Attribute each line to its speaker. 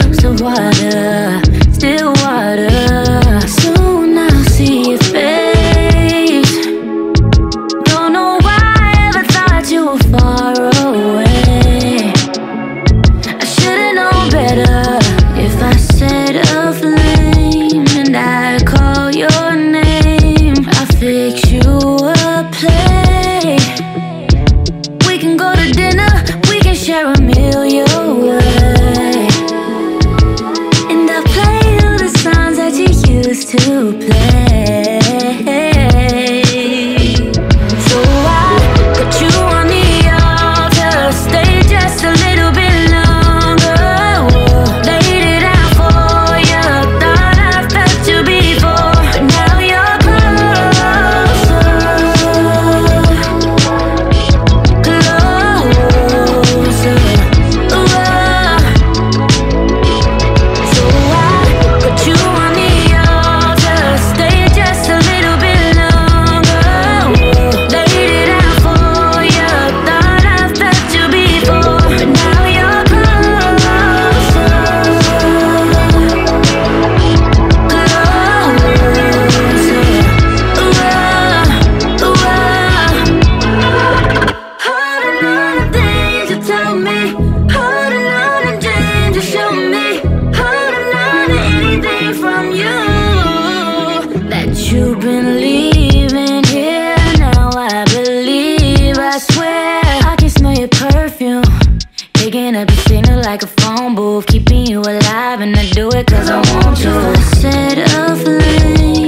Speaker 1: of water, still water. Soon I'll see your face. Don't know why I ever thought you were far away. I should've known better if I said a flame and I'd call your name. I'll fix you a plate. We can go to dinner, we can share a meal your way. And I'll play you the songs that you used to play. So I put you on the altar, stay just a little bit longer. Laid it out for you, thought I felt you before, but now you're closer, closer. So I put you on the altar, stay just a little bit longer. Laid it out for you, thought I felt you before, but now you're closer, holding on to things you told me, holding on to dreams you showed me, holding on to anything from you that you've been leaving here. Now I believe, I swear I can smell your perfume, picking up your signal like a phone booth, keeping you alive, and I do it 'cause I want to. Set a flame.